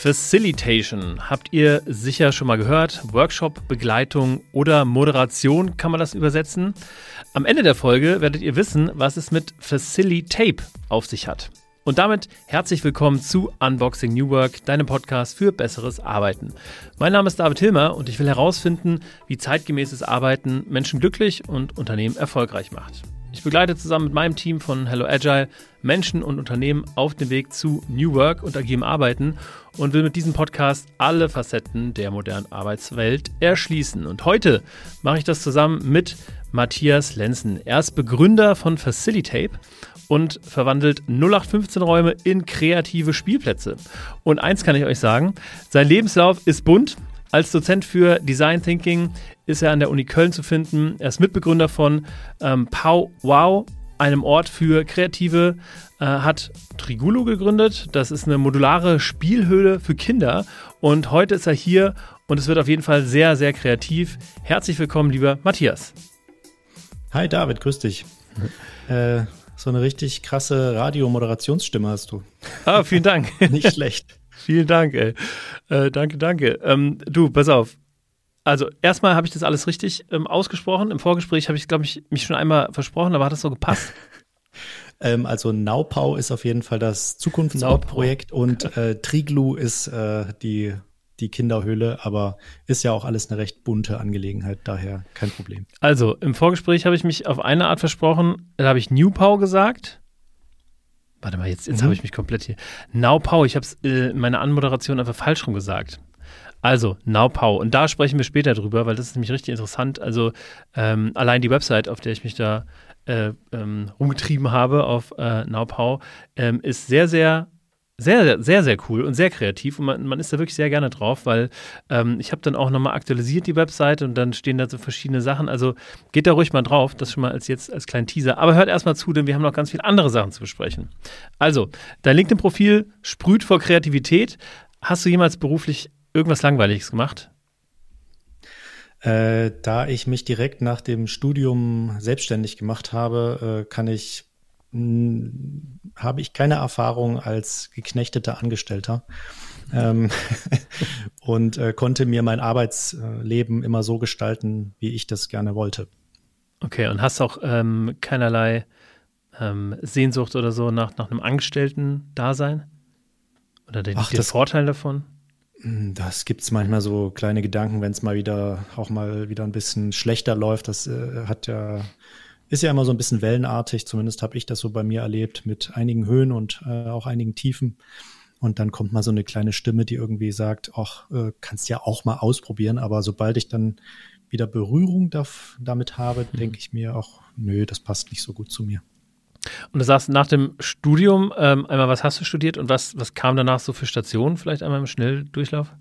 Facilitation habt ihr sicher schon mal gehört. Workshop, Begleitung oder Moderation kann man das übersetzen. Am Ende der Folge werdet ihr wissen, was es mit Facilitape auf sich hat. Und damit herzlich willkommen zu Unboxing New Work, deinem Podcast für besseres Arbeiten. Mein Name ist David Hilmer und ich will herausfinden, wie zeitgemäßes Arbeiten Menschen glücklich und Unternehmen erfolgreich macht. Ich begleite zusammen mit meinem Team von Hello Agile Menschen und Unternehmen auf dem Weg zu New Work und agilem Arbeiten und will mit diesem Podcast alle Facetten der modernen Arbeitswelt erschließen. Und heute mache ich das zusammen mit Matthias Lenzen. Er ist Begründer von Facilitape und verwandelt 0815-Räume in kreative Spielplätze. Und eins kann ich euch sagen, sein Lebenslauf ist bunt. Als Dozent für Design Thinking ist er an der Uni Köln zu finden. Er ist Mitbegründer von Powwow, einem Ort für Kreative, hat Trigulo gegründet. Das ist eine modulare Spielhöhle für Kinder. Und heute ist er hier und es wird auf jeden Fall sehr, sehr kreativ. Herzlich willkommen, lieber Matthias. Hi David, grüß dich. So eine richtig krasse Radiomoderationsstimme hast du. Ah, vielen Dank. Nicht schlecht. Vielen Dank, ey. Danke. Du, pass auf. Also erstmal habe ich das alles richtig ausgesprochen. Im Vorgespräch habe ich, glaube ich, mich schon einmal versprochen, aber hat das so gepasst? Also Naupau ist auf jeden Fall das Zukunftsprojekt und Triglu ist die Kinderhöhle, aber ist ja auch alles eine recht bunte Angelegenheit, daher kein Problem. Also im Vorgespräch habe ich mich auf eine Art versprochen, da habe ich Newpau gesagt. Warte mal, jetzt habe ich mich komplett hier. Naupau, ich habe es in meiner Anmoderation einfach falsch rum gesagt. Also, Naupau. Und da sprechen wir später drüber, weil das ist nämlich richtig interessant. Also, allein die Website, auf der ich mich da rumgetrieben habe, auf Naupau, ist sehr, sehr cool und sehr kreativ. Und man ist da wirklich sehr gerne drauf, weil ich habe dann auch nochmal aktualisiert die Website und dann stehen da so verschiedene Sachen. Also geht da ruhig mal drauf, das schon mal als kleinen Teaser. Aber hört erstmal zu, denn wir haben noch ganz viele andere Sachen zu besprechen. Also, dein LinkedIn-Profil sprüht vor Kreativität. Hast du jemals beruflich irgendwas Langweiliges gemacht? Da ich mich direkt nach dem Studium selbstständig gemacht habe, habe ich keine Erfahrung als geknechteter Angestellter und konnte mir mein Arbeitsleben immer so gestalten, wie ich das gerne wollte. Okay, und hast auch keinerlei Sehnsucht oder so nach einem Angestellten-Dasein? Oder den Vorteil davon? Das gibt's manchmal so kleine Gedanken, wenn es mal wieder ein bisschen schlechter läuft. Das ist ja immer so ein bisschen wellenartig, zumindest habe ich das so bei mir erlebt, mit einigen Höhen und auch einigen Tiefen. Und dann kommt mal so eine kleine Stimme, die irgendwie sagt, ach, kannst ja auch mal ausprobieren. Aber sobald ich dann wieder Berührung damit habe, denke ich mir auch, nö, das passt nicht so gut zu mir. Und du sagst nach dem Studium, einmal, was hast du studiert und was kam danach so für Stationen, vielleicht einmal im Schnelldurchlauf?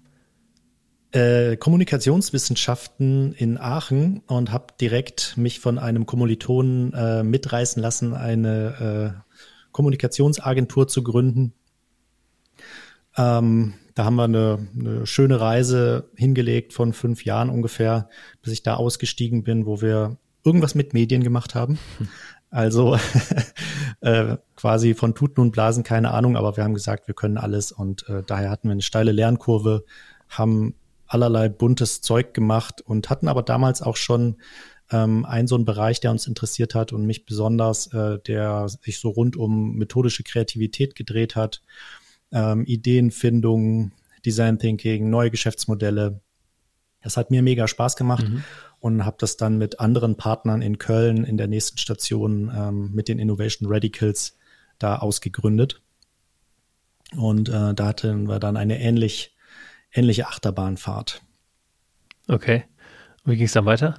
Kommunikationswissenschaften in Aachen und habe direkt mich von einem Kommilitonen mitreißen lassen, eine Kommunikationsagentur zu gründen. Da haben wir eine schöne Reise hingelegt von 5 Jahren ungefähr, bis ich da ausgestiegen bin, wo wir irgendwas mit Medien gemacht haben. Also quasi von Tuten und Blasen, keine Ahnung, aber wir haben gesagt, wir können alles und daher hatten wir eine steile Lernkurve, haben allerlei buntes Zeug gemacht und hatten aber damals auch schon so einen Bereich, der uns interessiert hat und mich besonders, der sich so rund um methodische Kreativität gedreht hat, Ideenfindung, Design Thinking, neue Geschäftsmodelle. Das hat mir mega Spaß gemacht und habe das dann mit anderen Partnern in Köln in der nächsten Station mit den Innovation Radicals da ausgegründet. Und da hatten wir dann eine ähnliche Achterbahnfahrt. Okay. Und wie ging es dann weiter?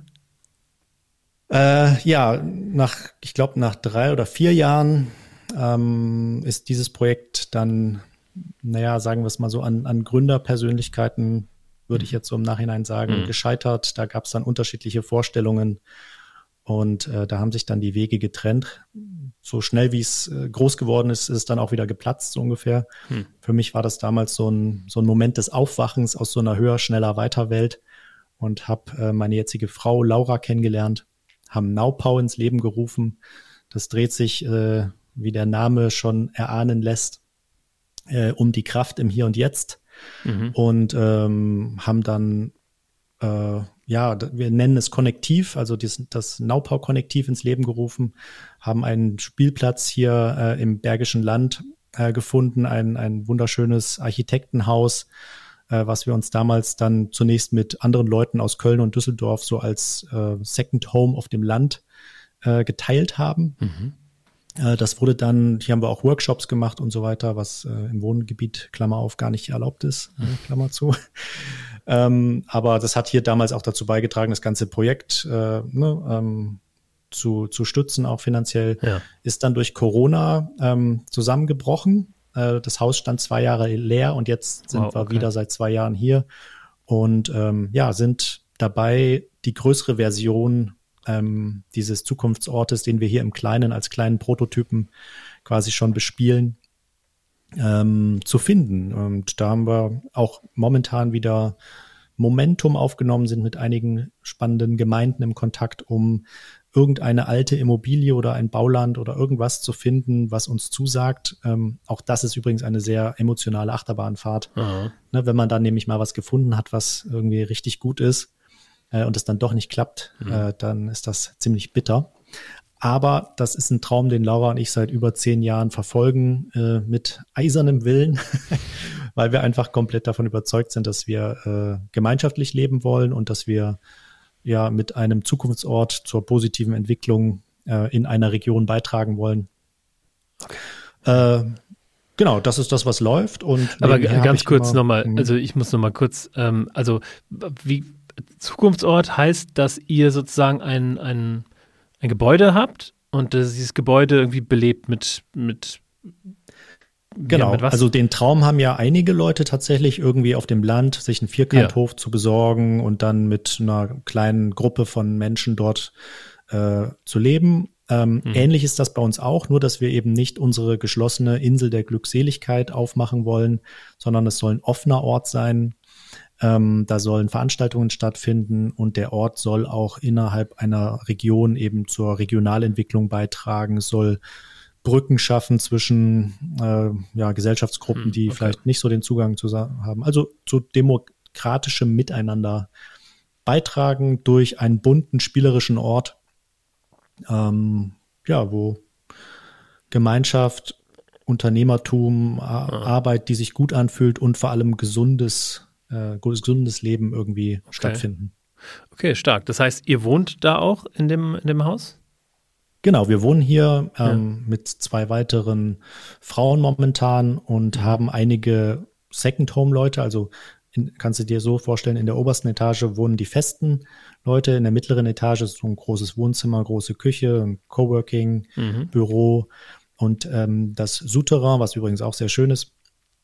Ich glaube, nach 3 oder 4 Jahren ist dieses Projekt dann, sagen wir es mal so, an Gründerpersönlichkeiten, würde ich jetzt so im Nachhinein sagen, gescheitert. Da gab es dann unterschiedliche Vorstellungen und da haben sich dann die Wege getrennt. So schnell wie es groß geworden ist, ist es dann auch wieder geplatzt, so ungefähr. Für mich war das damals so ein Moment des Aufwachens aus so einer höher, schneller, weiter Welt und habe meine jetzige Frau Laura kennengelernt, haben Naupau ins Leben gerufen. Das dreht sich, wie der Name schon erahnen lässt, um die Kraft im Hier und Jetzt. und haben dann wir nennen es Konnektiv, also das Naupau-Konnektiv ins Leben gerufen, haben einen Spielplatz hier im Bergischen Land gefunden, ein wunderschönes Architektenhaus, was wir uns damals dann zunächst mit anderen Leuten aus Köln und Düsseldorf so als Second Home auf dem Land geteilt haben. Das wurde dann, hier haben wir auch Workshops gemacht und so weiter, was im Wohngebiet, Klammer auf, gar nicht erlaubt ist, Klammer zu. Aber das hat hier damals auch dazu beigetragen, das ganze Projekt zu stützen, auch finanziell. Ist dann durch Corona zusammengebrochen. Das Haus stand 2 Jahre leer und jetzt sind wir wieder seit 2 Jahren hier und sind dabei, die größere Version dieses Zukunftsortes, den wir hier im Kleinen als kleinen Prototypen quasi schon bespielen, zu finden. Und da haben wir auch momentan wieder Momentum aufgenommen, sind mit einigen spannenden Gemeinden im Kontakt, um irgendeine alte Immobilie oder ein Bauland oder irgendwas zu finden, was uns zusagt. Auch das ist übrigens eine sehr emotionale Achterbahnfahrt. Ne, wenn man dann nämlich mal was gefunden hat, was irgendwie richtig gut ist und es dann doch nicht klappt, dann ist das ziemlich bitter. Aber das ist ein Traum, den Laura und ich seit über 10 Jahren verfolgen, mit eisernem Willen, weil wir einfach komplett davon überzeugt sind, dass wir gemeinschaftlich leben wollen und dass wir mit einem Zukunftsort zur positiven Entwicklung in einer Region beitragen wollen. Genau, das ist das, was läuft. Und aber ganz kurz nochmal, also ich muss nochmal kurz, wie Zukunftsort heißt, dass ihr sozusagen ein Gebäude habt und dieses Gebäude irgendwie belebt mit Genau, mit was? Also den Traum haben ja einige Leute tatsächlich irgendwie auf dem Land, sich einen Vierkanthof zu besorgen und dann mit einer kleinen Gruppe von Menschen dort zu leben. Ähnlich ist das bei uns auch, nur dass wir eben nicht unsere geschlossene Insel der Glückseligkeit aufmachen wollen, sondern es soll ein offener Ort sein. Da sollen Veranstaltungen stattfinden und der Ort soll auch innerhalb einer Region eben zur Regionalentwicklung beitragen. Es soll Brücken schaffen zwischen Gesellschaftsgruppen, die vielleicht nicht so den Zugang zu haben. Also zu demokratischem Miteinander beitragen durch einen bunten, spielerischen Ort, wo Gemeinschaft, Unternehmertum, Arbeit, die sich gut anfühlt und vor allem gesundes Leben irgendwie stattfinden. Okay, stark. Das heißt, ihr wohnt da auch in dem Haus? Genau, wir wohnen hier mit 2 weiteren Frauen momentan und haben einige Second-Home-Leute. Also kannst du dir so vorstellen, in der obersten Etage wohnen die festen Leute, in der mittleren Etage ist so ein großes Wohnzimmer, große Küche, ein Coworking, Büro und das Souterrain, was übrigens auch sehr schön ist,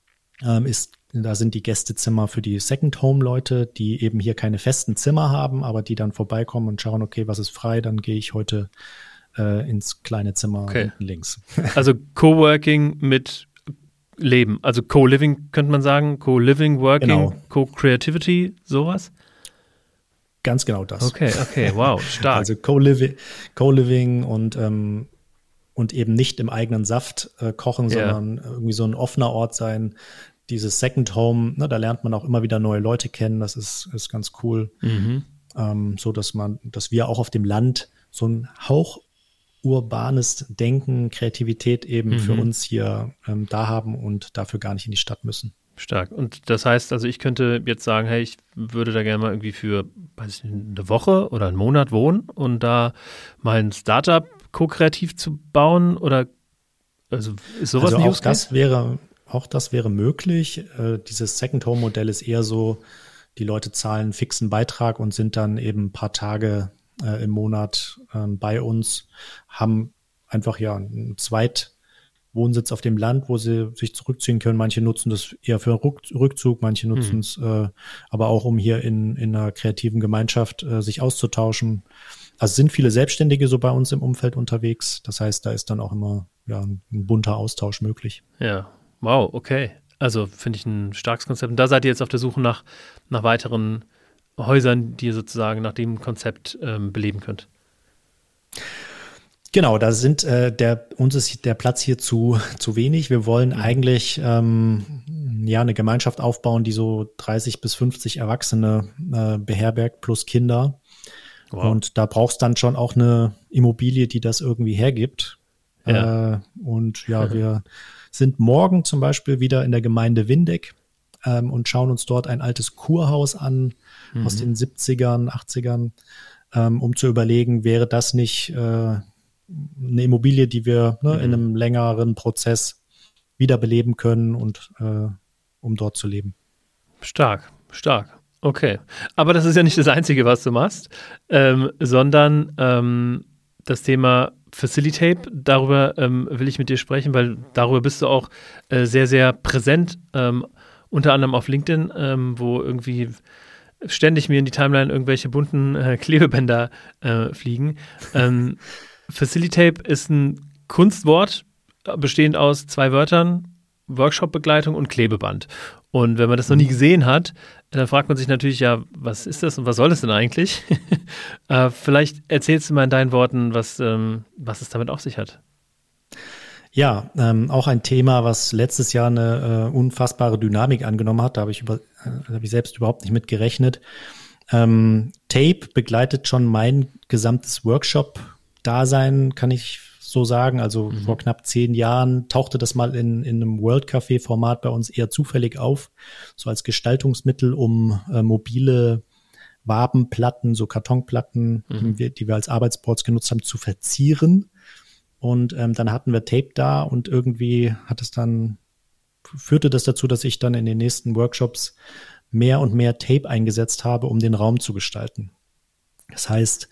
da sind die Gästezimmer für die Second-Home-Leute, die eben hier keine festen Zimmer haben, aber die dann vorbeikommen und schauen, okay, was ist frei, dann gehe ich heute ins kleine Zimmer hinten links. Also Coworking mit Leben, also Co-Living könnte man sagen, Co-Living, Working, genau. Co-Creativity, sowas? Ganz genau das. Okay, wow, stark. Also Co-Living und eben nicht im eigenen Saft kochen, sondern irgendwie so ein offener Ort sein. Dieses Second Home, da lernt man auch immer wieder neue Leute kennen, das ist ganz cool. So dass wir auch auf dem Land so ein Hauch urbanes Denken, Kreativität eben für uns hier da haben und dafür gar nicht in die Stadt müssen. Stark. Und das heißt, also ich könnte jetzt sagen, hey, ich würde da gerne mal irgendwie für, weiß ich nicht, eine Woche oder einen Monat wohnen und da mal ein Startup ko-kreativ zu bauen oder also ist sowas also ein Use Case? Auch das wäre möglich. Dieses Second-Home-Modell ist eher so, die Leute zahlen einen fixen Beitrag und sind dann eben ein paar Tage im Monat bei uns, haben einfach einen Zweitwohnsitz auf dem Land, wo sie sich zurückziehen können. Manche nutzen das eher für Rückzug, manche nutzen es aber auch, um hier in einer kreativen Gemeinschaft sich auszutauschen. Also sind viele Selbstständige so bei uns im Umfeld unterwegs. Das heißt, da ist dann auch immer ein bunter Austausch möglich. Ja, wow, okay. Also finde ich ein starkes Konzept. Und da seid ihr jetzt auf der Suche nach weiteren Häusern, die ihr sozusagen nach dem Konzept beleben könnt. Genau, da sind uns ist der Platz hier zu wenig. Wir wollen eigentlich eine Gemeinschaft aufbauen, die so 30 bis 50 Erwachsene beherbergt plus Kinder. Wow. Und da brauchst dann schon auch eine Immobilie, die das irgendwie hergibt. Ja. Wir sind morgen zum Beispiel wieder in der Gemeinde Windeck und schauen uns dort ein altes Kurhaus an aus den 70ern, 80ern, um zu überlegen, wäre das nicht eine Immobilie, die wir in einem längeren Prozess wiederbeleben können und um dort zu leben. Stark. Okay. Aber das ist ja nicht das Einzige, was du machst, sondern das Thema Facilitape, darüber will ich mit dir sprechen, weil darüber bist du auch sehr, sehr präsent, unter anderem auf LinkedIn, wo irgendwie ständig mir in die Timeline irgendwelche bunten Klebebänder fliegen. Facilitape ist ein Kunstwort, bestehend aus 2 Wörtern, Workshop-Begleitung und Klebeband. Und wenn man das noch nie gesehen hat, dann fragt man sich natürlich, ja, was ist das und was soll das denn eigentlich? Vielleicht erzählst du mal in deinen Worten, was es damit auf sich hat. Ja, auch ein Thema, was letztes Jahr eine unfassbare Dynamik angenommen hat. Da habe ich selbst überhaupt nicht mit gerechnet. Tape begleitet schon mein gesamtes Workshop-Dasein, kann ich so sagen. Also vor knapp 10 Jahren tauchte das mal in einem World Café-Format bei uns eher zufällig auf, so als Gestaltungsmittel, um mobile Wabenplatten, so Kartonplatten, die wir als Arbeitsboards genutzt haben, zu verzieren. Und dann hatten wir Tape da und irgendwie führte das dazu, dass ich dann in den nächsten Workshops mehr und mehr Tape eingesetzt habe, um den Raum zu gestalten. Das heißt,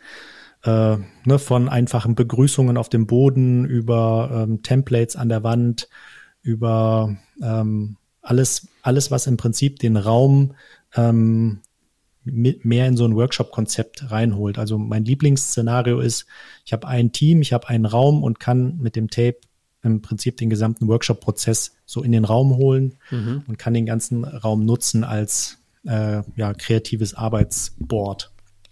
von einfachen Begrüßungen auf dem Boden über Templates an der Wand, über alles, was im Prinzip den Raum mehr in so ein Workshop-Konzept reinholt. Also mein Lieblingsszenario ist, ich habe ein Team, ich habe einen Raum und kann mit dem Tape im Prinzip den gesamten Workshop-Prozess so in den Raum holen und kann den ganzen Raum nutzen als kreatives Arbeitsboard.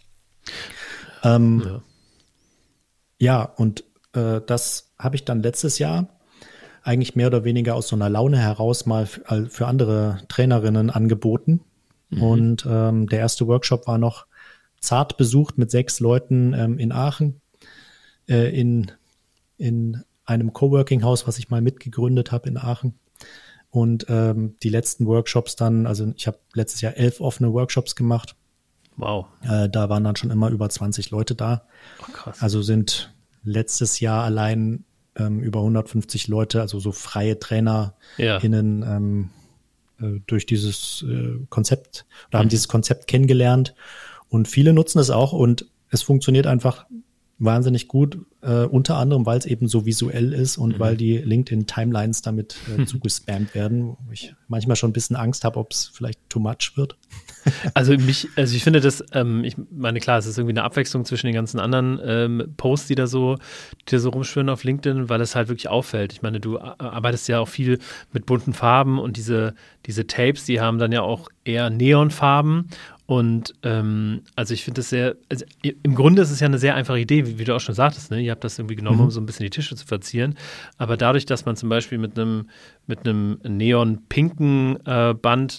Das habe ich dann letztes Jahr eigentlich mehr oder weniger aus so einer Laune heraus mal für andere Trainerinnen angeboten. Und der erste Workshop war noch zart besucht mit 6 Leuten in Aachen in einem Coworking-Haus, was ich mal mitgegründet habe in Aachen. Und die letzten Workshops dann, also ich habe letztes Jahr 11 offene Workshops gemacht. Wow. Da waren dann schon immer über 20 Leute da. Oh, krass. Also sind letztes Jahr allein über 150 Leute, also so freie TrainerInnen durch dieses Konzept oder haben dieses Konzept kennengelernt. Und viele nutzen es auch und es funktioniert einfach wahnsinnig gut, unter anderem, weil es eben so visuell ist und weil die LinkedIn-Timelines damit zugespammt werden, wo ich manchmal schon ein bisschen Angst habe, ob es vielleicht too much wird. Also ich finde das, ich meine, klar, es ist irgendwie eine Abwechslung zwischen den ganzen anderen Posts, die da so rumschwirren auf LinkedIn, weil es halt wirklich auffällt. Ich meine, du arbeitest ja auch viel mit bunten Farben und diese Tapes, die haben dann ja auch eher Neonfarben. Und also ich finde das im Grunde ist es ja eine sehr einfache Idee, wie du auch schon sagtest, ne? Ihr habt das irgendwie genommen, um so ein bisschen die Tische zu verzieren. Aber dadurch, dass man zum Beispiel mit einem neon-pinken Band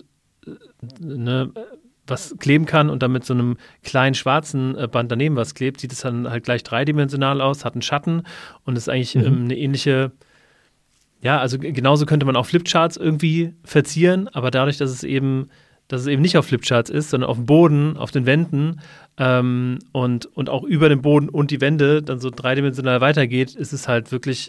was kleben kann und dann mit so einem kleinen schwarzen Band daneben was klebt, sieht es dann halt gleich dreidimensional aus, hat einen Schatten und ist eigentlich eine ähnliche, ja, also genauso könnte man auch Flipcharts irgendwie verzieren, aber dadurch, dass es eben nicht auf Flipcharts ist, sondern auf dem Boden, auf den Wänden und auch über den Boden und die Wände dann so dreidimensional weitergeht, ist es halt wirklich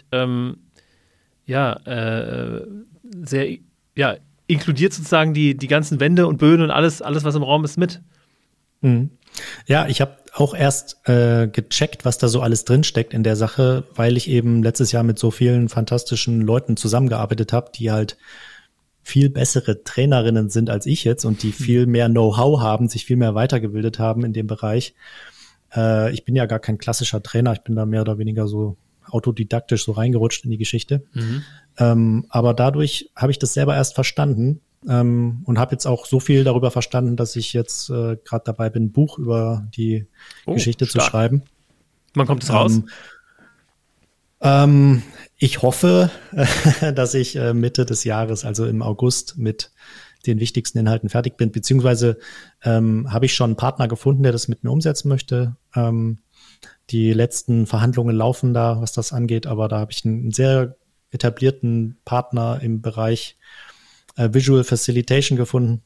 sehr, inkludiert sozusagen die ganzen Wände und Böden und alles, was im Raum ist, mit. Ja, ich habe auch erst gecheckt, was da so alles drinsteckt in der Sache, weil ich eben letztes Jahr mit so vielen fantastischen Leuten zusammengearbeitet habe, die halt viel bessere Trainerinnen sind als ich jetzt und die viel mehr Know-how haben, sich viel mehr weitergebildet haben in dem Bereich. Ich bin ja gar kein klassischer Trainer, ich bin da mehr oder weniger so autodidaktisch so reingerutscht in die Geschichte. Aber dadurch habe ich das selber erst verstanden und habe jetzt auch so viel darüber verstanden, dass ich jetzt gerade dabei bin, ein Buch über die Geschichte stark. zu schreiben. Wann kommt es raus? Ich hoffe, dass ich Mitte des Jahres, also im August, mit den wichtigsten Inhalten fertig bin, beziehungsweise habe ich schon einen Partner gefunden, der das mit mir umsetzen möchte. Die letzten Verhandlungen laufen da, was das angeht, aber da habe ich einen sehr etablierten Partner im Bereich Visual Facilitation gefunden.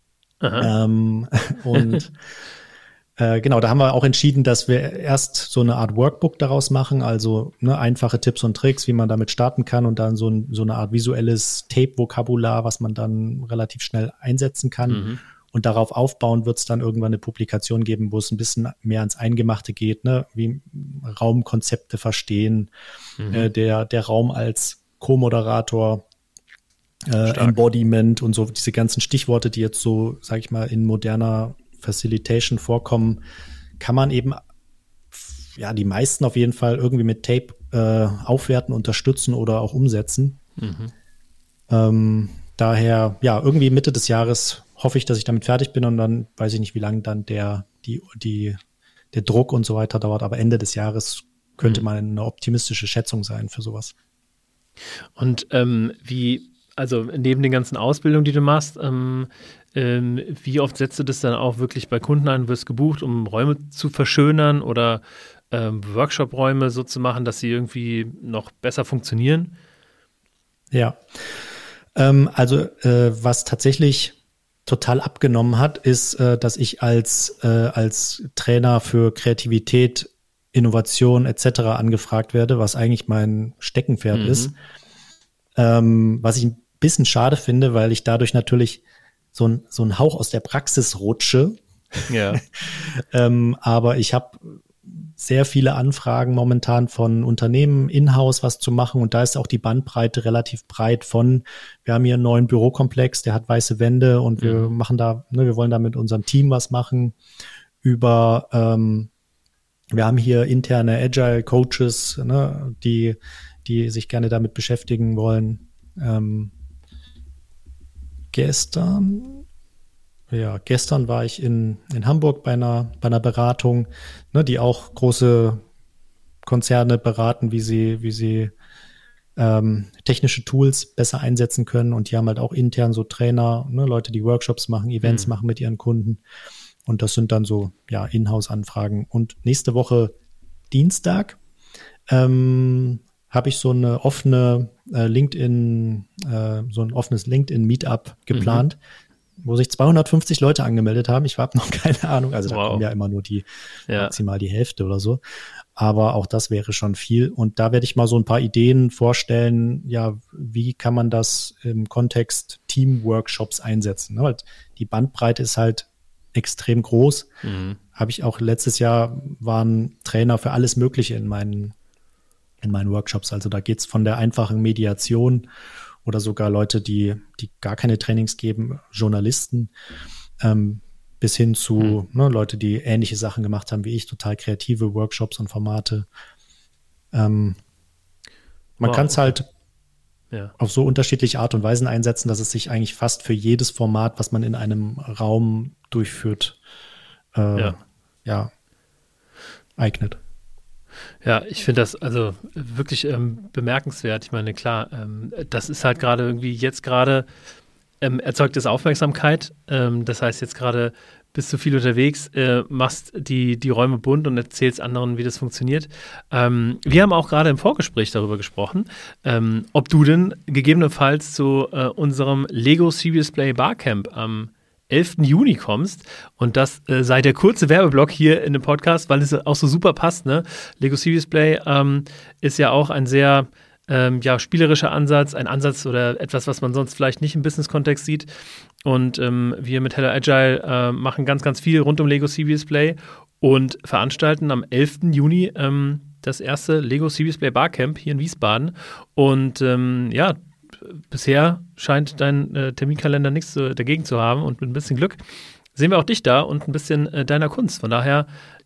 Und genau, da haben wir auch entschieden, dass wir erst so eine Art Workbook daraus machen, also einfache Tipps und Tricks, wie man damit starten kann und dann so eine Art visuelles Tape-Vokabular, was man dann relativ schnell einsetzen kann. Mhm. Und darauf aufbauend wird es dann irgendwann eine Publikation geben, wo es ein bisschen mehr ans Eingemachte geht, ne? Wie Raumkonzepte verstehen, der Raum als Co-Moderator, Embodiment und so diese ganzen Stichworte, die jetzt so, sag ich mal, in moderner Facilitation vorkommen, kann man eben, ja, die meisten auf jeden Fall irgendwie mit Tape aufwerten, unterstützen oder auch umsetzen. Daher, ja, irgendwie Mitte des Jahres hoffe ich, dass ich damit fertig bin und dann weiß ich nicht, wie lange dann der Druck und so weiter dauert, aber Ende des Jahres könnte mal eine optimistische Schätzung sein für sowas. Und also neben den ganzen Ausbildungen, die du machst, wie oft setzt du das dann auch wirklich bei Kunden ein, wirst gebucht, um Räume zu verschönern oder Workshop-Räume so zu machen, dass sie irgendwie noch besser funktionieren? Ja, was tatsächlich total abgenommen hat, ist, dass ich als Trainer für Kreativität, Innovation etc. angefragt werde, was eigentlich mein Steckenpferd ist. Was ich ein bisschen schade finde, weil ich dadurch natürlich so ein Hauch aus der Praxis rutsche. Ja. Aber ich habe sehr viele Anfragen momentan von Unternehmen in-house was zu machen und da ist auch die Bandbreite relativ breit wir haben hier einen neuen Bürokomplex, der hat weiße Wände und wir machen da, wir wollen da mit unserem Team was machen wir haben hier interne Agile Coaches, die sich gerne damit beschäftigen wollen. Gestern war ich in Hamburg bei einer Beratung, die auch große Konzerne beraten, wie sie technische Tools besser einsetzen können. Und die haben halt auch intern so Trainer, Leute, die Workshops machen, Events machen mit ihren Kunden. Und das sind dann so, ja, Inhouse-Anfragen. Und nächste Woche Dienstag habe ich so eine offene so ein offenes LinkedIn-Meetup geplant, wo sich 250 Leute angemeldet haben. Ich habe noch keine Ahnung. Also da kommen ja immer nur maximal die Hälfte oder so. Aber auch das wäre schon viel. Und da werde ich mal so ein paar Ideen vorstellen, ja, wie kann man das im Kontext Team-Workshops einsetzen? Weil die Bandbreite ist halt extrem groß. Habe ich auch letztes Jahr, waren Trainer für alles Mögliche in meinen Workshops. Also da geht's von der einfachen Mediation oder sogar Leute, die gar keine Trainings geben, Journalisten, bis hin zu Leute, die ähnliche Sachen gemacht haben wie ich, total kreative Workshops und Formate. Man kann es halt auf so unterschiedliche Art und Weisen einsetzen, dass es sich eigentlich fast für jedes Format, was man in einem Raum durchführt, eignet. Ja, ich finde das also wirklich bemerkenswert. Ich meine, klar, das ist halt gerade irgendwie jetzt gerade erzeugt es Aufmerksamkeit. Das heißt, jetzt gerade bist du viel unterwegs, machst die Räume bunt und erzählst anderen, wie das funktioniert. Wir haben auch gerade im Vorgespräch darüber gesprochen, ob du denn gegebenenfalls zu unserem Lego Serious Play Barcamp am 11. Juni kommst und das sei der kurze Werbeblock hier in dem Podcast, weil es auch so super passt, ne? Lego Serious Play ist ja auch ein sehr spielerischer Ansatz, ein Ansatz oder etwas, was man sonst vielleicht nicht im Business-Kontext sieht. Und wir mit Hello Agile machen ganz, ganz viel rund um Lego Serious Play und veranstalten am 11. Juni das erste Lego Serious Play Barcamp hier in Wiesbaden. Und bisher scheint dein Terminkalender nichts dagegen zu haben und mit ein bisschen Glück sehen wir auch dich da und ein bisschen deiner Kunst. Von daher,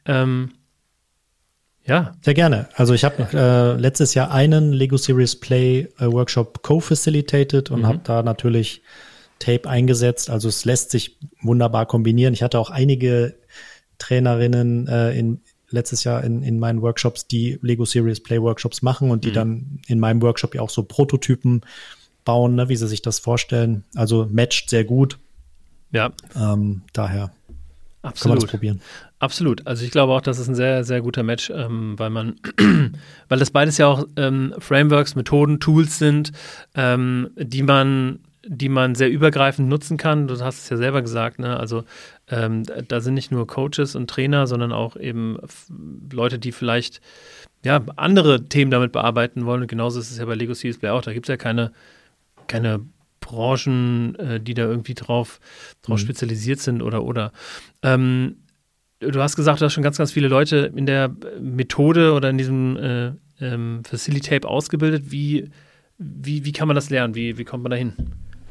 Sehr gerne. Also ich habe letztes Jahr einen Lego Serious Play Workshop co-facilitated und habe da natürlich Tape eingesetzt. Also es lässt sich wunderbar kombinieren. Ich hatte auch einige Trainerinnen in letztes Jahr in meinen Workshops, die Lego Serious Play Workshops machen und die dann in meinem Workshop ja auch so Prototypen bauen, ne, wie sie sich das vorstellen. Also matcht sehr gut. Ja. Daher kann man Absolut. das probieren. Absolut. Also ich glaube auch, das ist ein sehr, sehr guter Match, weil das beides ja auch Frameworks, Methoden, Tools sind, die man sehr übergreifend nutzen kann. Du hast es ja selber gesagt, ne? Also da sind nicht nur Coaches und Trainer, sondern auch eben Leute, die vielleicht andere Themen damit bearbeiten wollen. Und genauso ist es ja bei Lego Serious Play auch. Da gibt es ja keine Branchen, die da irgendwie drauf spezialisiert sind oder. Du hast gesagt, du hast schon ganz, ganz viele Leute in der Methode oder in diesem Facilitape ausgebildet. Wie kann man das lernen? Wie kommt man da hin?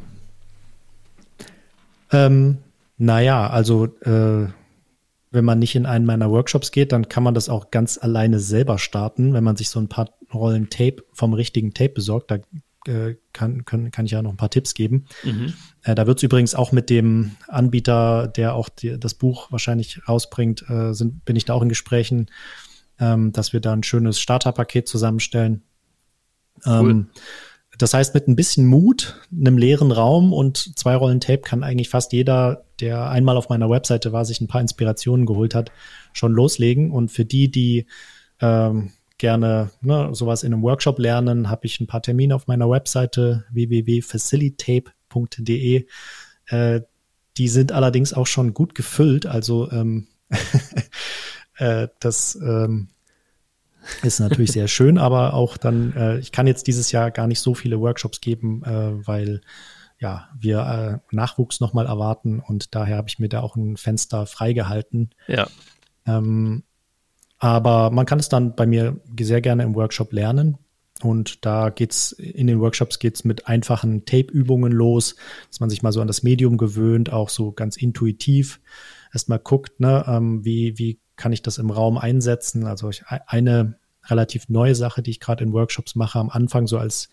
Also wenn man nicht in einen meiner Workshops geht, dann kann man das auch ganz alleine selber starten, wenn man sich so ein paar Rollen Tape vom richtigen Tape besorgt. Da kann ich ja noch ein paar Tipps geben. Da wird es übrigens auch mit dem Anbieter, der auch das Buch wahrscheinlich rausbringt, bin ich da auch in Gesprächen, dass wir da ein schönes Starterpaket zusammenstellen. Cool. Das heißt, mit ein bisschen Mut, einem leeren Raum und 2 Rollen Tape kann eigentlich fast jeder, der einmal auf meiner Webseite war, sich ein paar Inspirationen geholt hat, schon loslegen. Und für die gerne sowas in einem Workshop lernen, habe ich ein paar Termine auf meiner Webseite www.facilitape.de. Die sind allerdings auch schon gut gefüllt, also das ist natürlich sehr schön, aber auch dann, ich kann jetzt dieses Jahr gar nicht so viele Workshops geben, weil wir Nachwuchs nochmal erwarten und daher habe ich mir da auch ein Fenster freigehalten. Ja. Aber man kann es dann bei mir sehr gerne im Workshop lernen. Und in den Workshops geht's mit einfachen Tape-Übungen los, dass man sich mal so an das Medium gewöhnt, auch so ganz intuitiv erstmal guckt, wie kann ich das im Raum einsetzen. Also eine relativ neue Sache, die ich gerade in Workshops mache, am Anfang so als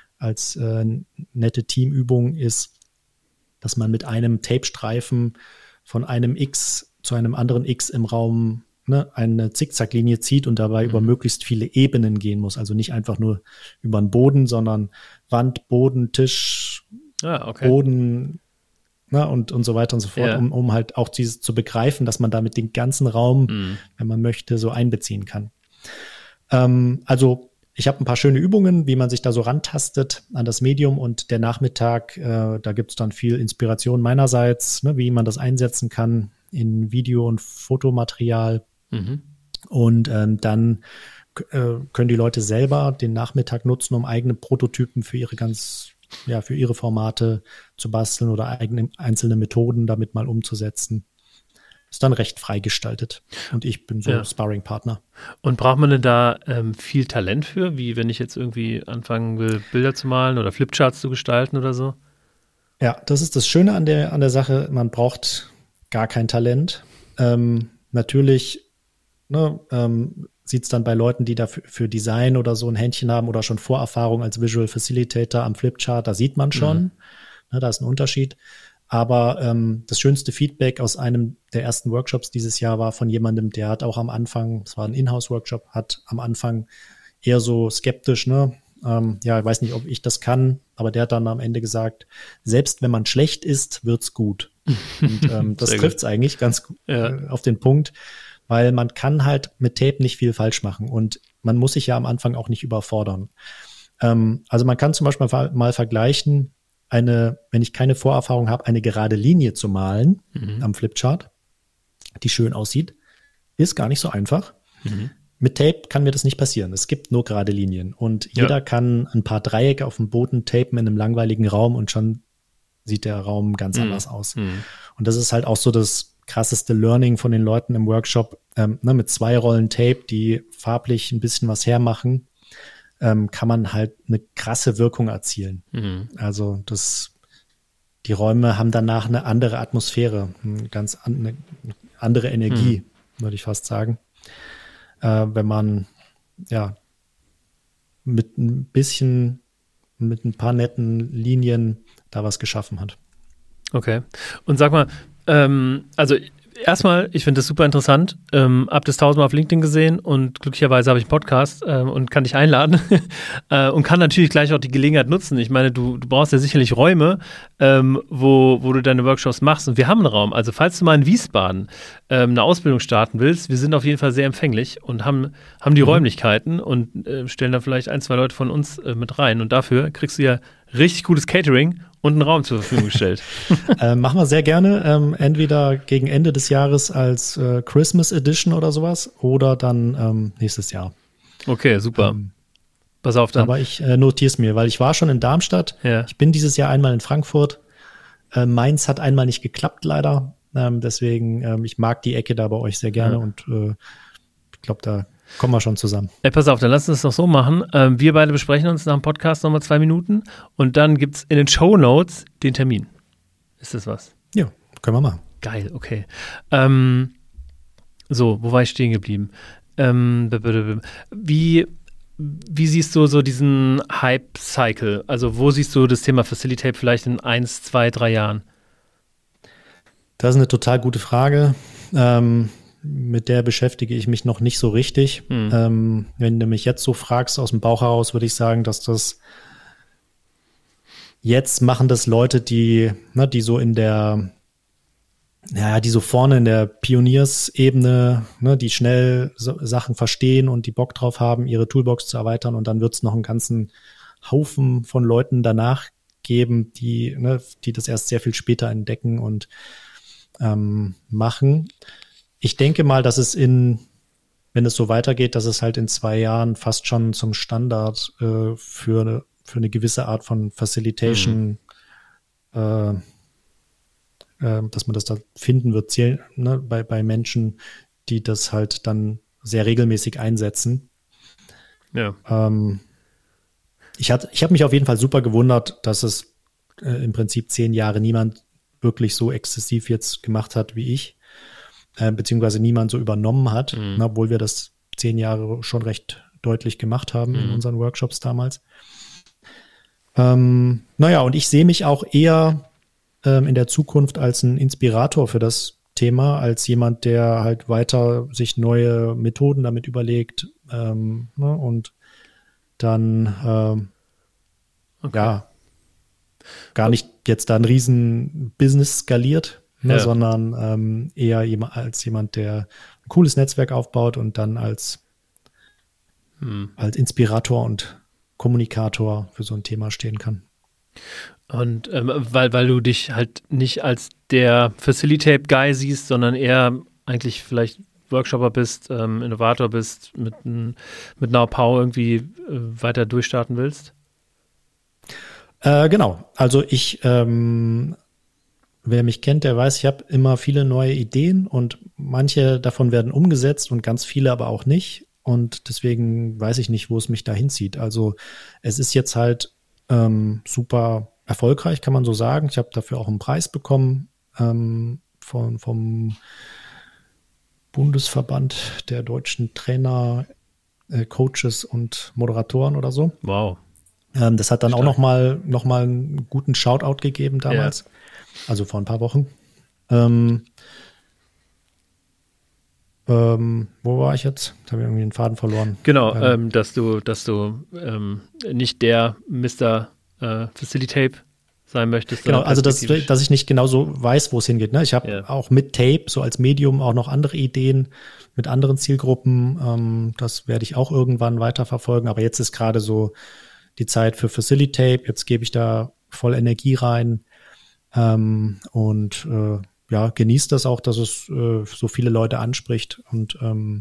nette Teamübung ist, dass man mit einem Tape-Streifen von einem X zu einem anderen X im Raum eine Zickzacklinie zieht und dabei über möglichst viele Ebenen gehen muss. Also nicht einfach nur über den Boden, sondern Wand, Boden, Tisch, Boden und so weiter und so fort, um halt auch dieses zu begreifen, dass man damit den ganzen Raum, wenn man möchte, so einbeziehen kann. Also ich habe ein paar schöne Übungen, wie man sich da so rantastet an das Medium und der Nachmittag, da gibt es dann viel Inspiration meinerseits, wie man das einsetzen kann in Video- und Fotomaterial. Und dann können die Leute selber den Nachmittag nutzen, um eigene Prototypen für ihre Formate zu basteln oder einzelne Methoden damit mal umzusetzen. Ist dann recht freigestaltet. Und ich bin so Sparring-Partner. Und braucht man denn da viel Talent für? Wie wenn ich jetzt irgendwie anfangen will, Bilder zu malen oder Flipcharts zu gestalten oder so? Ja, das ist das Schöne an der Sache. Man braucht gar kein Talent. Natürlich sieht es dann bei Leuten, die da für Design oder so ein Händchen haben oder schon Vorerfahrung als Visual Facilitator am Flipchart, da sieht man schon, da ist ein Unterschied. Aber das schönste Feedback aus einem der ersten Workshops dieses Jahr war von jemandem, der hat auch am Anfang, es war ein Inhouse-Workshop, hat am Anfang eher so skeptisch, ich weiß nicht, ob ich das kann, aber der hat dann am Ende gesagt, selbst wenn man schlecht ist, wird's gut. Und das trifft's eigentlich ganz gut auf den Punkt, weil man kann halt mit Tape nicht viel falsch machen und man muss sich ja am Anfang auch nicht überfordern. Also man kann zum Beispiel mal vergleichen, wenn ich keine Vorerfahrung habe, eine gerade Linie zu malen am Flipchart, die schön aussieht, ist gar nicht so einfach. Mit Tape kann mir das nicht passieren. Es gibt nur gerade Linien und jeder kann ein paar Dreiecke auf dem Boden tapen in einem langweiligen Raum und schon sieht der Raum ganz anders aus. Und das ist halt auch so das krasseste Learning von den Leuten im Workshop, mit 2 Rollen Tape, die farblich ein bisschen was hermachen, kann man halt eine krasse Wirkung erzielen. Also die Räume haben danach eine andere Atmosphäre, eine andere Energie, würde ich fast sagen. Wenn man mit ein paar netten Linien da was geschaffen hat. Okay. Und sag mal, also erstmal, ich finde das super interessant. Hab das 1000-mal auf LinkedIn gesehen und glücklicherweise habe ich einen Podcast und kann dich einladen und kann natürlich gleich auch die Gelegenheit nutzen. Ich meine, du brauchst ja sicherlich Räume, wo du deine Workshops machst und wir haben einen Raum. Also falls du mal in Wiesbaden eine Ausbildung starten willst, wir sind auf jeden Fall sehr empfänglich und haben die Räumlichkeiten und stellen da vielleicht 1, 2 Leute von uns mit rein und dafür kriegst du ja richtig gutes Catering und einen Raum zur Verfügung gestellt. Machen wir sehr gerne. Entweder gegen Ende des Jahres als Christmas Edition oder sowas oder dann nächstes Jahr. Okay, super. Pass auf dann. Aber ich notiere es mir, weil ich war schon in Darmstadt. Ja. Ich bin dieses Jahr einmal in Frankfurt. Mainz hat einmal nicht geklappt, leider. Deswegen, ich mag die Ecke da bei euch sehr gerne und ich glaube, da kommen wir schon zusammen. Pass auf, dann lass uns das doch so machen. Wir beide besprechen uns nach dem Podcast nochmal 2 Minuten und dann gibt es in den Shownotes den Termin. Ist das was? Ja, können wir machen. Geil, okay. So, wo war ich stehen geblieben? Wie siehst du so diesen Hype-Cycle? Also wo siehst du das Thema Facilitate vielleicht in 1, 2, 3 Jahren? Das ist eine total gute Frage. Mit der beschäftige ich mich noch nicht so richtig. Wenn du mich jetzt so fragst aus dem Bauch heraus, würde ich sagen, dass das jetzt machen das Leute, die so in der, die so vorne in der Pioniersebene, die schnell Sachen verstehen und die Bock drauf haben, ihre Toolbox zu erweitern und dann wird es noch einen ganzen Haufen von Leuten danach geben, die das erst sehr viel später entdecken und machen. Ich denke mal, dass es wenn es so weitergeht, dass es halt in 2 Jahren fast schon zum Standard für eine gewisse Art von Facilitation, dass man das da finden wird, bei Menschen, die das halt dann sehr regelmäßig einsetzen. Ja. Ich habe mich auf jeden Fall super gewundert, dass es im Prinzip 10 Jahre niemand wirklich so exzessiv jetzt gemacht hat wie ich. Beziehungsweise niemand so übernommen hat, obwohl wir das 10 Jahre schon recht deutlich gemacht haben in unseren Workshops damals. Und ich sehe mich auch eher in der Zukunft als ein Inspirator für das Thema, als jemand, der halt weiter sich neue Methoden damit überlegt und dann gar nicht jetzt da ein riesen Business skaliert, sondern eher als jemand, der ein cooles Netzwerk aufbaut und dann als Inspirator und Kommunikator für so ein Thema stehen kann. Und weil du dich halt nicht als der Facilitate-Guy siehst, sondern eher eigentlich vielleicht Workshopper bist, Innovator bist, mit Know-how irgendwie weiter durchstarten willst? Genau. Also wer mich kennt, der weiß, ich habe immer viele neue Ideen und manche davon werden umgesetzt und ganz viele aber auch nicht. Und deswegen weiß ich nicht, wo es mich da hinzieht. Also es ist jetzt halt super erfolgreich, kann man so sagen. Ich habe dafür auch einen Preis bekommen vom Bundesverband der deutschen Trainer, Coaches und Moderatoren oder so. Wow. Das hat dann auch noch mal einen guten Shoutout gegeben damals. Ja. Also vor ein paar Wochen. Wo war ich jetzt? Jetzt habe ich irgendwie den Faden verloren. Genau, dass du nicht der Mr. Facilitate sein möchtest. Genau, also dass ich nicht genau so weiß, wo es hingeht. Ne? Ich habe auch mit Tape, so als Medium, auch noch andere Ideen mit anderen Zielgruppen. Das werde ich auch irgendwann weiterverfolgen. Aber jetzt ist gerade so die Zeit für Facilitate. Jetzt gebe ich da voll Energie rein. Und genießt das auch, dass es so viele Leute anspricht und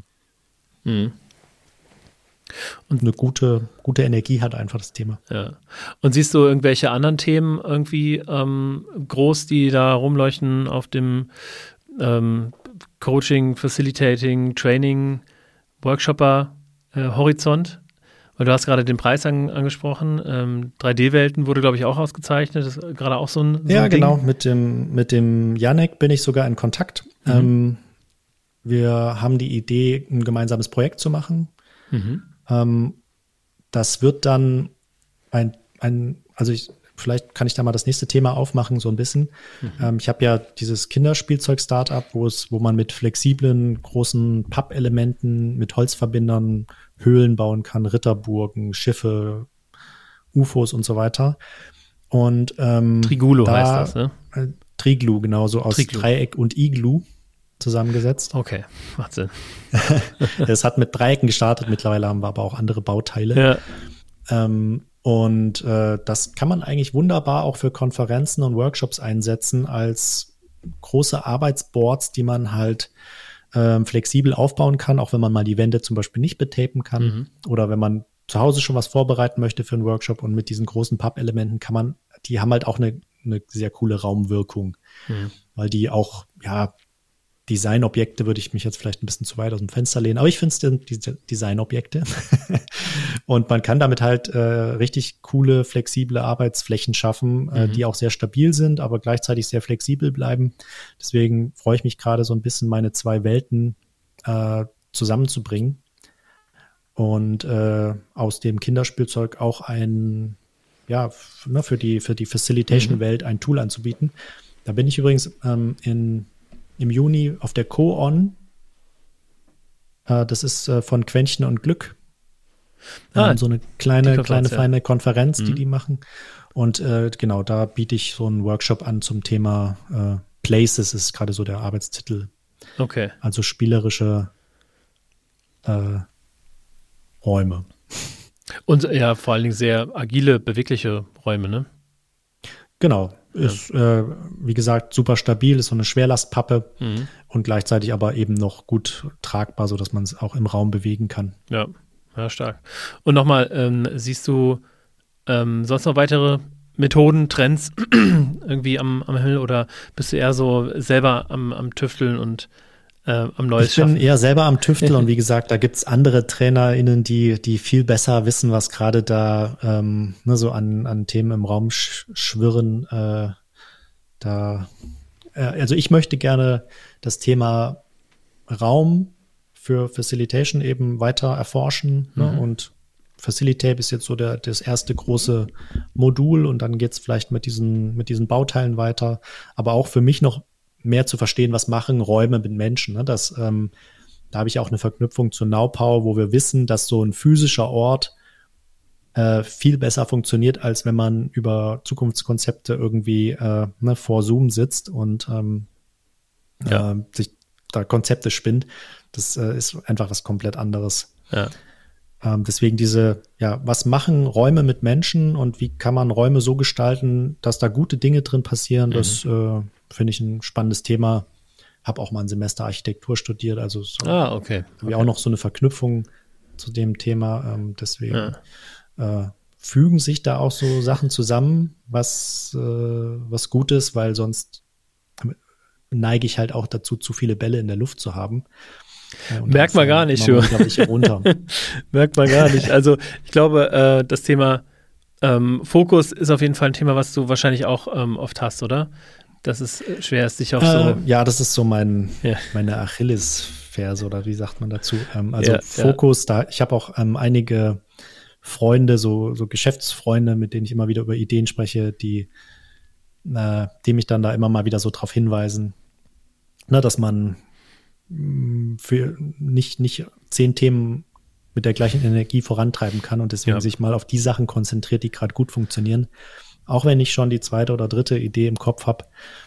eine gute Energie hat einfach das Thema. Ja. Und siehst du irgendwelche anderen Themen irgendwie groß, die da rumleuchten auf dem Coaching, Facilitating, Training, Workshopper Horizont? Weil du hast gerade den Preis angesprochen. 3D-Welten wurde, glaube ich, auch ausgezeichnet. Das ist gerade auch so ein Ja, Ding. Genau. Mit dem Janek bin ich sogar in Kontakt. Wir haben die Idee, ein gemeinsames Projekt zu machen. Das wird dann vielleicht kann ich da mal das nächste Thema aufmachen, so ein bisschen. Ich habe ja dieses Kinderspielzeug-Startup, wo man mit flexiblen, großen Pappelementen, mit Holzverbindern Höhlen bauen kann, Ritterburgen, Schiffe, UFOs und so weiter. Und Triglulo heißt das, ne? Triglu, genau, so aus Triglu. Dreieck und Iglu zusammengesetzt. Okay, macht Sinn. Es hat mit Dreiecken gestartet, mittlerweile haben wir aber auch andere Bauteile. Ja. Und das kann man eigentlich wunderbar auch für Konferenzen und Workshops einsetzen als große Arbeitsboards, die man halt flexibel aufbauen kann, auch wenn man mal die Wände zum Beispiel nicht betapen kann oder wenn man zu Hause schon was vorbereiten möchte für einen Workshop und mit diesen großen Pappelementen die haben halt auch eine sehr coole Raumwirkung, weil die auch, ja, Designobjekte würde ich mich jetzt vielleicht ein bisschen zu weit aus dem Fenster lehnen, aber ich finde es Designobjekte. Und man kann damit halt richtig coole, flexible Arbeitsflächen schaffen, die auch sehr stabil sind, aber gleichzeitig sehr flexibel bleiben. Deswegen freue ich mich gerade so ein bisschen, meine zwei Welten zusammenzubringen und aus dem Kinderspielzeug auch für die Facilitation-Welt ein Tool anzubieten. Da bin ich übrigens im Juni auf der Co-On. Das ist von Quäntchen und Glück. So eine kleine feine Konferenz, die machen. Und genau, da biete ich so einen Workshop an zum Thema Places, ist gerade so der Arbeitstitel. Okay. Also spielerische Räume. Und ja, vor allen Dingen sehr agile, bewegliche Räume, ne? Genau. Ist, wie gesagt, super stabil, ist so eine Schwerlastpappe und gleichzeitig aber eben noch gut tragbar, sodass man es auch im Raum bewegen kann. Ja, stark. Und nochmal, siehst du sonst noch weitere Methoden, Trends irgendwie am Himmel oder bist du eher so selber am Tüfteln und am Neues schaffen? Ich bin eher selber am Tüfteln und wie gesagt, da gibt's andere TrainerInnen, die viel besser wissen, was gerade da so an Themen im Raum schwirren. Also ich möchte gerne das Thema Raum für Facilitation eben weiter erforschen, ne? Und Facilitate ist jetzt so das erste große Modul und dann geht's vielleicht mit diesen Bauteilen weiter, aber auch für mich noch mehr zu verstehen, was machen Räume mit Menschen. Ne? Da habe ich auch eine Verknüpfung zur Now-Power, wo wir wissen, dass so ein physischer Ort viel besser funktioniert, als wenn man über Zukunftskonzepte irgendwie vor Zoom sitzt und sich da Konzepte spinnt. Das ist einfach was komplett anderes. Ja. Deswegen was machen Räume mit Menschen und wie kann man Räume so gestalten, dass da gute Dinge drin passieren, das finde ich ein spannendes Thema. Habe auch mal ein Semester Architektur studiert, also okay. Habe ich auch noch so eine Verknüpfung zu dem Thema. Deswegen fügen sich da auch so Sachen zusammen, was gut ist, weil sonst neige ich halt auch dazu, zu viele Bälle in der Luft zu haben. Merkt man gar nicht, Merkt man gar nicht. Also ich glaube, das Thema Fokus ist auf jeden Fall ein Thema, was du wahrscheinlich auch oft hast, oder? Dass es schwer ist, sich auf so... Ja, das ist so meine Achillesferse, oder wie sagt man dazu? Fokus, ich habe auch einige Freunde, so Geschäftsfreunde, mit denen ich immer wieder über Ideen spreche, die mich dann da immer mal wieder so drauf hinweisen, dass man für nicht 10 Themen mit der gleichen Energie vorantreiben kann und deswegen sich mal auf die Sachen konzentriert, die gerade gut funktionieren. Auch wenn ich schon die zweite oder dritte Idee im Kopf habe,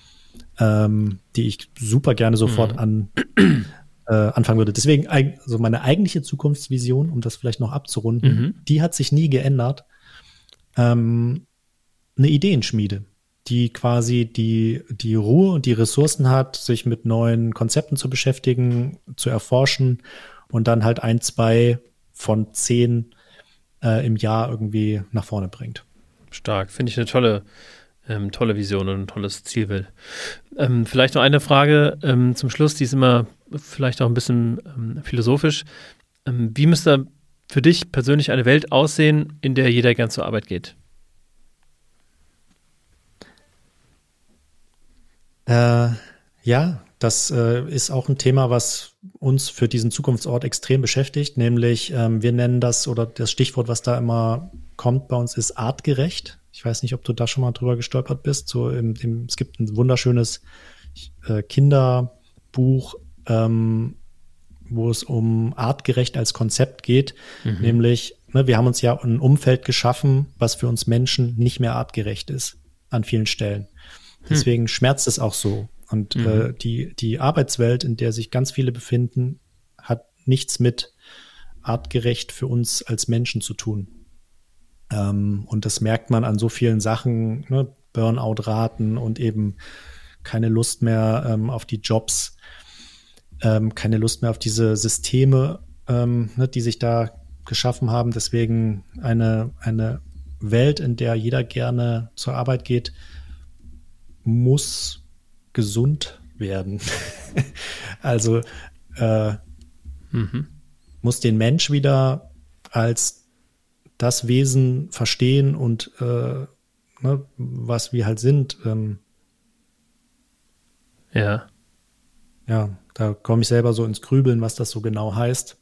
die ich super gerne sofort anfangen würde. Deswegen, also meine eigentliche Zukunftsvision, um das vielleicht noch abzurunden, die hat sich nie geändert. Eine Ideenschmiede, die quasi die Ruhe und die Ressourcen hat, sich mit neuen Konzepten zu beschäftigen, zu erforschen und dann halt 1, 2 von 10 im Jahr irgendwie nach vorne bringt. Stark, finde ich eine tolle Vision und ein tolles Zielbild. Vielleicht noch eine Frage zum Schluss, die ist immer vielleicht auch ein bisschen philosophisch. Wie müsste für dich persönlich eine Welt aussehen, in der jeder gern zur Arbeit geht? Das ist auch ein Thema, was uns für diesen Zukunftsort extrem beschäftigt, nämlich wir nennen das, oder das Stichwort, was da immer kommt bei uns, ist artgerecht. Ich weiß nicht, ob du da schon mal drüber gestolpert bist. So es gibt ein wunderschönes Kinderbuch, wo es um artgerecht als Konzept geht. Nämlich, wir haben uns ja ein Umfeld geschaffen, was für uns Menschen nicht mehr artgerecht ist an vielen Stellen. Deswegen schmerzt es auch so. Und die Arbeitswelt, in der sich ganz viele befinden, hat nichts mit artgerecht für uns als Menschen zu tun. Und das merkt man an so vielen Sachen, ne? Burnout-Raten und eben keine Lust mehr auf die Jobs, keine Lust mehr auf diese Systeme, ne, die sich da geschaffen haben. Deswegen eine Welt, in der jeder gerne zur Arbeit geht, muss gesund werden. Also muss den Mensch wieder als das Wesen verstehen und ne, was wir halt sind. Ja, da komme ich selber so ins Grübeln, was das so genau heißt.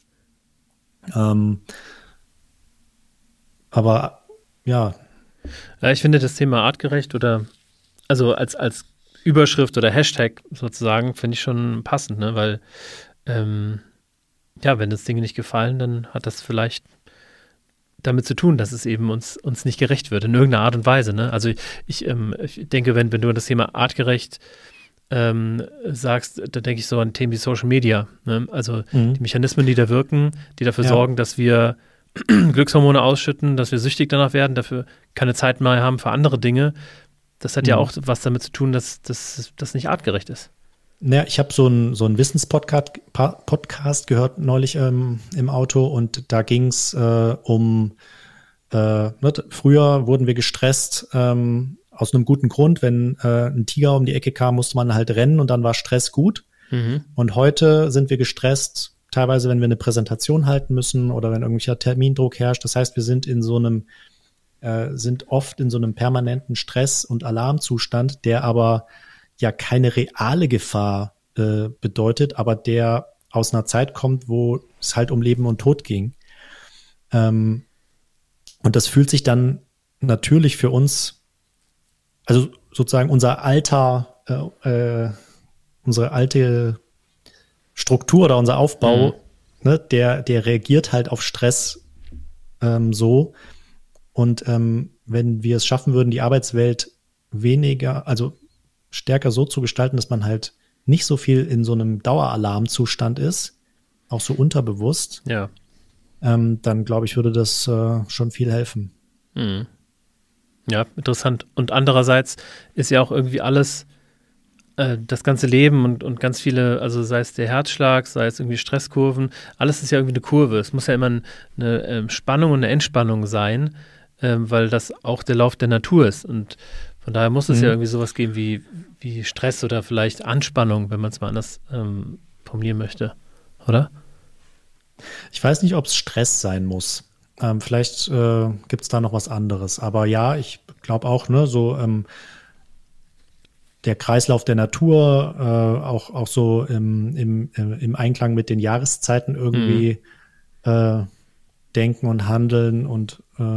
Aber ja. Ja, ich finde das Thema artgerecht oder also als Überschrift oder Hashtag sozusagen finde ich schon passend, ne? Weil ja, wenn das Dinge nicht gefallen, dann hat das vielleicht damit zu tun, dass es eben uns nicht gerecht wird, in irgendeiner Art und Weise. Ne? Also ich denke, wenn du das Thema artgerecht sagst, dann denke ich so an Themen wie Social Media. Ne? Also die Mechanismen, die da wirken, die dafür sorgen, dass wir Glückshormone ausschütten, dass wir süchtig danach werden, dafür keine Zeit mehr haben für andere Dinge. Das hat ja auch was damit zu tun, dass das nicht artgerecht ist. Naja, ich habe so einen Wissenspodcast gehört neulich im Auto und da ging es um, früher wurden wir gestresst aus einem guten Grund. Wenn ein Tiger um die Ecke kam, musste man halt rennen und dann war Stress gut. Und heute sind wir gestresst, teilweise wenn wir eine Präsentation halten müssen oder wenn irgendwelcher Termindruck herrscht. Das heißt, wir sind sind oft in so einem permanenten Stress- und Alarmzustand, der aber ja keine reale Gefahr bedeutet, aber der aus einer Zeit kommt, wo es halt um Leben und Tod ging. Und das fühlt sich dann natürlich für uns, also sozusagen unsere alte Struktur oder unser Aufbau, ne, der reagiert halt auf Stress so. Und wenn wir es schaffen würden, die Arbeitswelt stärker so zu gestalten, dass man halt nicht so viel in so einem Daueralarmzustand ist, auch so unterbewusst, dann glaube ich, würde das schon viel helfen. Ja, interessant. Und andererseits ist ja auch irgendwie alles, das ganze Leben und ganz viele, also sei es der Herzschlag, sei es irgendwie Stresskurven, alles ist ja irgendwie eine Kurve. Es muss ja immer eine Spannung und eine Entspannung sein, weil das auch der Lauf der Natur ist. Und von daher muss es ja irgendwie sowas geben wie Stress oder vielleicht Anspannung, wenn man es mal anders formulieren möchte, oder? Ich weiß nicht, ob es Stress sein muss. Vielleicht gibt es da noch was anderes. Aber ja, ich glaube auch, ne, so der Kreislauf der Natur, auch so im Einklang mit den Jahreszeiten irgendwie denken und handeln und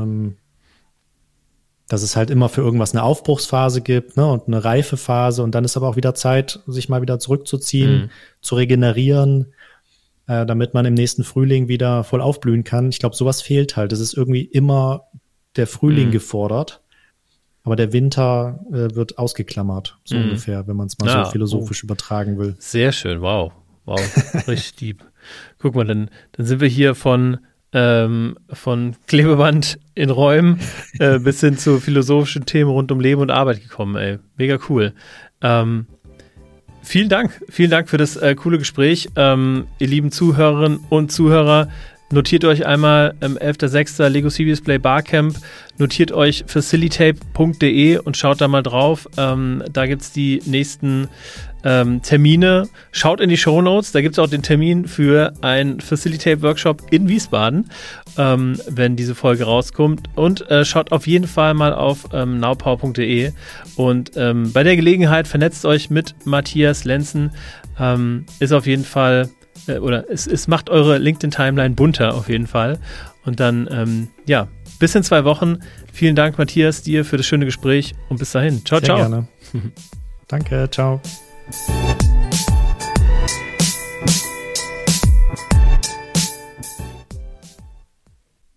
dass es halt immer für irgendwas eine Aufbruchsphase gibt, ne, und eine Reifephase und dann ist aber auch wieder Zeit, sich mal wieder zurückzuziehen, zu regenerieren, damit man im nächsten Frühling wieder voll aufblühen kann. Ich glaube, sowas fehlt halt. Es ist irgendwie immer der Frühling gefordert, aber der Winter wird ausgeklammert, so ungefähr, wenn man es mal so philosophisch übertragen will. Sehr schön, wow, richtig deep. Guck mal, dann sind wir hier von Klebeband in Räumen bis hin zu philosophischen Themen rund um Leben und Arbeit gekommen, ey. Mega cool. Vielen Dank für das coole Gespräch. Ihr lieben Zuhörerinnen und Zuhörer, notiert euch einmal 11.06. Lego Serious Play Barcamp, notiert euch facilitate.de und schaut da mal drauf. Da gibt es die nächsten Termine. Schaut in die Shownotes, da gibt es auch den Termin für einen Facilitate-Workshop in Wiesbaden, wenn diese Folge rauskommt. Und schaut auf jeden Fall mal auf nowpower.de und bei der Gelegenheit vernetzt euch mit Matthias Lenzen. Ist auf jeden Fall es macht eure LinkedIn-Timeline bunter auf jeden Fall. Und dann, bis in 2 Wochen. Vielen Dank, Matthias, dir für das schöne Gespräch und bis dahin. Ciao, Sehr ciao. Gerne. Danke, ciao.